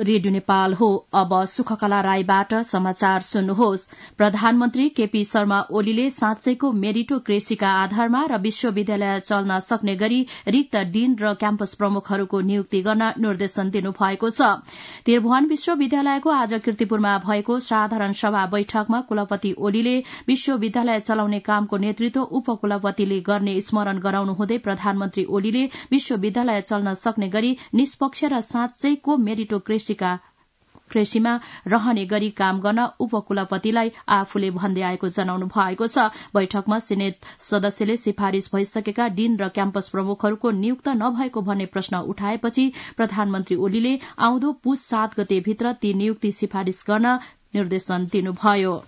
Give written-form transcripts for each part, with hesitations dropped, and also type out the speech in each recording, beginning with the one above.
Radio Nepal हो। अब सुखकला राईबाट समाचार सुन्नुहोस्। प्रधानमन्त्री केपी शर्मा ओलीले साँच्चैको मेरिटोक्रेसीका आधारमा र विश्वविद्यालय चल्न सक्ने गरी रिक्त डीन र क्याम्पस प्रमुखहरूको नियुक्ति गर्न निर्देशन दिनुभएको छ। त्रिभुवन विश्वविद्यालयको आज कीर्तिपुरमा भएको साधारण सभा बैठकमा कुलपति ओलीले विश्वविद्यालय चलाउने कामको नेतृत्व उपकुलपतिले गर्ने स्मरण गराउनु हुँदै प्रधानमन्त्री ओलीले विश्वविद्यालय चल्न सक्ने गरी निष्पक्ष र साँच्चैको मेरिटोक्रेसीमा रहने गरी काम गर्न उपकुलपतिलाई आफूले भन्दै आएको जनाउनु भएको छ। बैठकमा सिनेट सदस्यले सिफारिश भइसकेका डीन र क्याम्पस प्रमुखहरूको नियुक्त नभएको भन्ने प्रश्न उठाएपछि प्रधानमन्त्री ओलीले आउँदो पुष 7 गतेभित्र ती नियुक्ति सिफारिश गर्न निर्देशन दिनुभयो।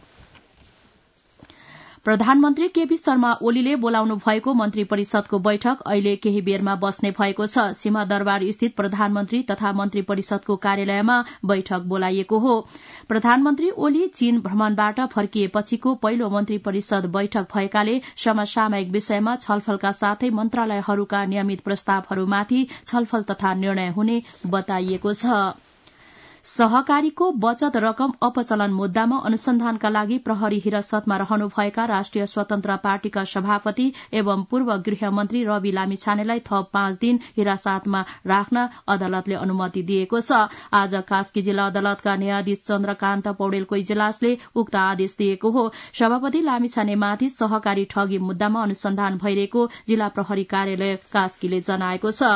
प्रधानमन्त्री केपी शर्मा ओलीले बोलाउनु भएको मन्त्री परिषदको बैठक अहिले केही बेरमा बस्ने भएको छ। सिंहदरबार स्थित प्रधानमन्त्री तथा मन्त्री परिषदको कार्यालयमा बैठक बोलाइएको हो। प्रधानमन्त्री ओली चीन भ्रमणबाट फर्किएपछिको पहिलो मन्त्री परिषद बैठक भएकाले समसामयिक विषयमा छलफलका साथै मन्त्रालयहरूका नियमित प्रस्तावहरूमाथि छलफल तथा निर्णय हुने बताइएको छ। सहकारीको बचत रकम अपचलन मुद्दामा अनुसन्धानका लागि प्रहरी हिरासतमा रहनुभएका राष्ट्रिय स्वतन्त्र पार्टीका सभापति एवं पूर्व गृहमन्त्री रवि लामिछानेलाई थप 5 दिन हिरासतमा राख्न अदालतले अनुमति दिएको छ। आज कास्की जिल्ला अदालतका न्यायाधीश चन्द्रकान्त पौडेलको इजलासले उक्त आदेश दिएको हो। सभापति लामिछानेमाथि सहकारी ठगी मुद्दामा अनुसन्धान भइरहेको जिल्ला प्रहरी कार्यालय कास्कीले जनाएको छ।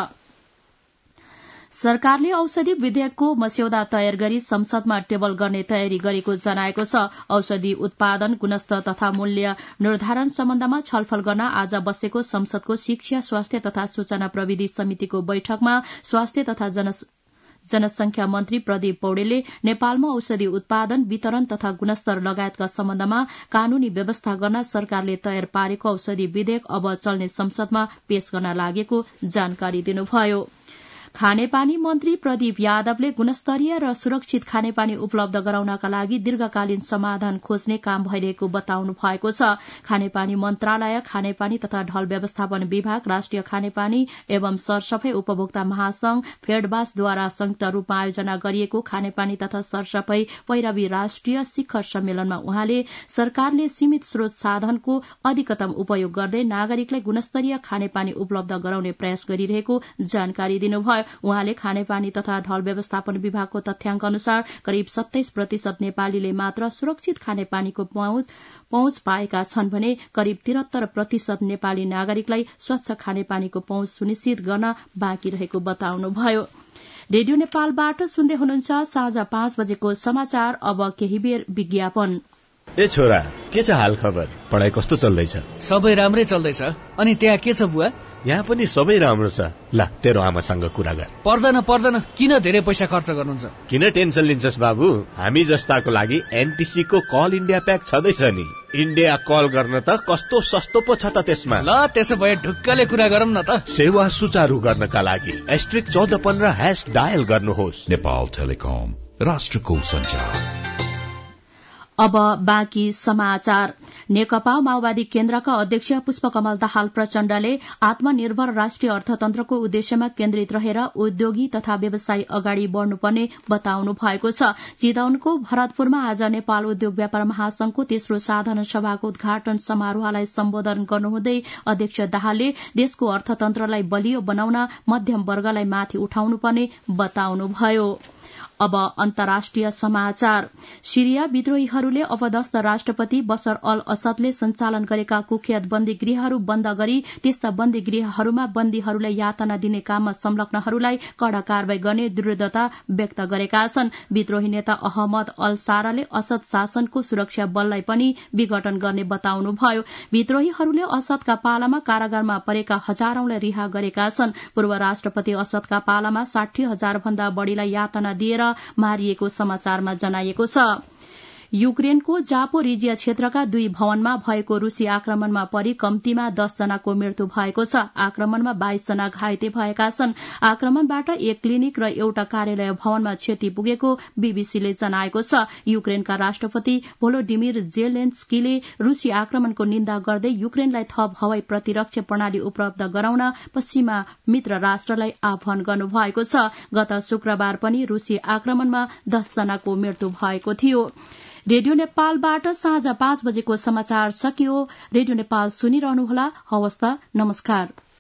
सरकारले औषधि विधेयकको मस्यौदा तयार गरी संसदमा टेबल गर्ने तयारी गरेको जनाएको छ। औषधि उत्पादन, गुणस्तर तथा मूल्य निर्धारण सम्बन्धमा छलफल गर्न आज बसेको संसदको शिक्षा, स्वास्थ्य तथा सूचना प्रविधि समितिको बैठकमा स्वास्थ्य तथा जनसंख्या मन्त्री प्रदीप पौडेलले नेपालमा औषधि उत्पादन, वितरण तथा गुणस्तर लगायतका सम्बन्धमा कानूनी व्यवस्था गर्न सरकारले तयार पारेको औषधि विधेयक अब चल्ने संसदमा पेश गर्न लागेको जानकारी दिनुभयो। खानेपानी मन्त्री प्रदीप यादवले गुणस्तरीय र सुरक्षित खानेपानी उपलब्ध गराउनका लागि दीर्घकालीन समाधान खोज्ने काम भइरहेको बताउनु भएको छ। खानेपानी मन्त्रालय, खानेपानी तथा ढल व्यवस्थापन विभाग, राष्ट्रिय खानेपानी एवं सरसफाई उपभोक्ता महासंघ, फेडबासद्वारा संयुक्त रूपमा आयोजना गरिएको खानेपानी तथा सरसफाई पैरवी राष्ट्रिय शिखर सम्मेलनमा उहाँले सरकारले सीमित स्रोत साधनको अधिकतम उपयोग गर्दै नागरिकलाई गुणस्तरीय खानेपानी उपलब्ध गराउने प्रयास गरिरहेको जानकारी दिनुभयो। उहाँले खानेपानी तथा ढल व्यवस्थापन विभागको तथ्याङ्क अनुसार करिब 27% नेपालीले मात्र सुरक्षित खानेपानीको पहुँच पाएका छन् भने करिब 73% नेपाली नागरिकलाई स्वच्छ खानेपानीको पहुँच सुनिश्चित गर्न बाँकी रहेको बताउनुभयो। रेडियो नेपालबाट सुन्दै हुनुहुन्छ साँझ 5 बजेको समाचार। अब केही बेर विज्ञापन। ए छोरा, के छ हाल खबर? पढाइ कस्तो चल्दैछ? सबै राम्रै चल्दैछ। अनि त्यहाँ के छ बुवा? यहाँ पनि सबै राम्रो छ। ल तेरो आमासँग कुरा गर। पर्दैन, किन धेरै पैसा खर्च गर्नुहुन्छ? किन टेन्सन लिन्छस् बाबु? हामी जस्ताको लागि एनटीसी को कल इन्डिया प्याक छँदैछ नि। इन्डिया कल गर्न त कस्तो सस्तो पो छ त त्यसमा। ल त्यसो भए ढुक्कले कुरा गरौँ न त। सेवा सुचारू गर्नका लागि *1415# डायल गर्नुहोस्। नेपाल टेलिकम, राष्ट्रको सञ्चार। अब बाँकी समाचार। नेकपा माओवादी केन्द्रका अध्यक्ष पुष्पकमल दाहाल प्रचण्डले आत्मनिर्भर राष्ट्रिय अर्थतन्त्रको उद्देश्यमा केन्द्रित रहेर उद्योगी तथा व्यवसायी अगाडि बढ़नुपर्ने बताउनु भएको छ। चितवनको भरतपुरमा आज नेपाल उद्योग व्यापार महासंघको तेस्रो साधारण सभाको उद्घाटन समारोहलाई सम्बोधन गर्नुहुँदै अध्यक्ष दाहालले देशको अर्थतन्त्रलाई बलियो बनाउन मध्यम वर्गलाई माथि उठाउनुपर्ने बताउनुभयो। अब अन्तर्राष्ट्रिय समाचार। सिरिया विद्रोहीहरूले अपदस्थ राष्ट्रपति बशर अल असदले सञ्चालन गरेका कुख्यात बन्दीगृहहरू बन्द गरी त्यस्ता बन्दीगृहहरूमा बन्दीहरूलाई यातना दिने काममा संलग्नहरूलाई कड़ा कारवाही गर्ने दृढ़ता व्यक्त गरेका छन्। विद्रोही नेता अहमद अल साराले असद शासनको सुरक्षा बललाई पनि विघटन गर्ने बताउनुभयो। विद्रोहीहरूले असदका पालामा कारागारमा परेका हजारौंलाई रिहा गरेका छन्। पूर्व राष्ट्रपति असदका पालामा 60,000 भन्दा बढ़ीलाई यातना दिएर मारिएको समाचारमा जनाइएको छ। युक्रेनको जापोरिजिया क्षेत्रका 2 भवनमा भएको रूसी आक्रमणमा परि कम्तीमा 10 जनाको मृत्यु भएको छ। आक्रमणमा 22 जना घाइते भएका छन्। आक्रमणबाट एक क्लिनिक र एउटा कार्यालय भवनमा क्षति पुगेको बीबीसीले जनाएको छ। युक्रेनका राष्ट्रपति भोलोडिमिर जेलेन्स्कीले रूसी आक्रमणको निन्दा गर्दै युक्रेनलाई थप हवाई प्रतिरक्षा प्रणाली उपलब्ध गराउन पश्चिमा मित्र राष्ट्रलाई आह्वान गर्नुभएको छ। गत शुक्रबार पनि रूसी आक्रमणमा 10 जनाको मृत्यु भएको थियो। रेडियो नेपालबाट साँझ 5 बजेको समाचार सकियो। रेडियो नेपाल सुनिरहनुहोला। हवस् त, नमस्कार।